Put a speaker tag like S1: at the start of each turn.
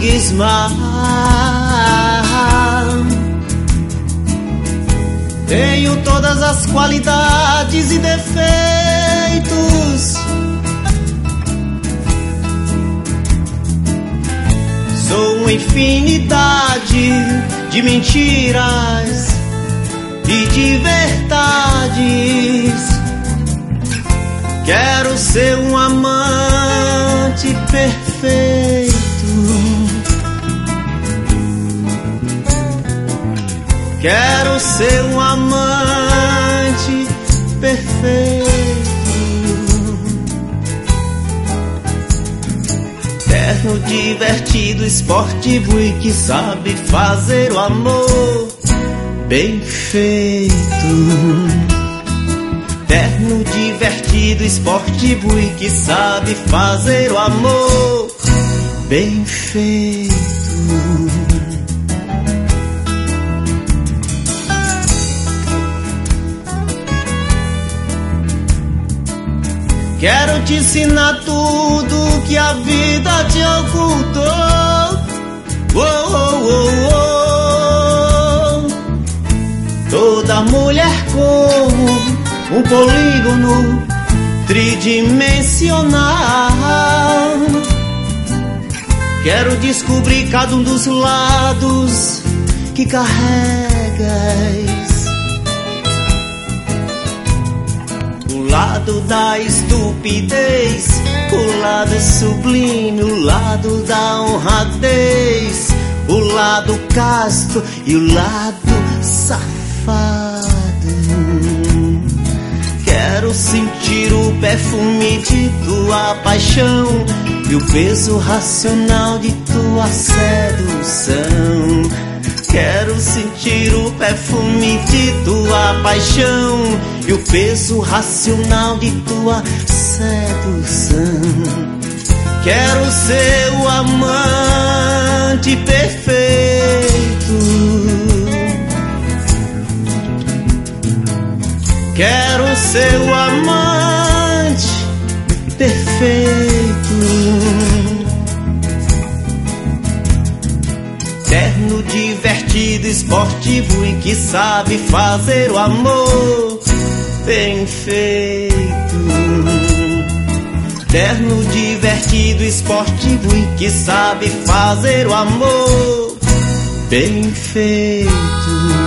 S1: Smile. Tenho todas as qualidades e defeitos. Sou uma infinidade de mentiras e de verdades. Quero ser um amante perfeito. Quero ser um amante perfeito. Terno, divertido, esportivo e que sabe fazer o amor bem feito. Terno, divertido, esportivo e que sabe fazer o amor bem feito. Quero te ensinar tudo que a vida te ocultou. Oh, oh, oh, oh. Toda mulher como um polígono tridimensional. Quero descobrir cada um dos lados que carregas. O lado da estupidez, o lado sublime, o lado da honradez, o lado casto e o lado safado. Quero sentir o perfume de tua paixão e o peso racional de tua sedução. Quero sentir o perfume de tua paixão e o peso racional de tua sedução. Quero ser o amante perfeito. Quero ser o amante perfeito. Terno, divertido, esportivo e que sabe fazer o amor bem feito. Terno, divertido, esportivo e que sabe fazer o amor bem feito.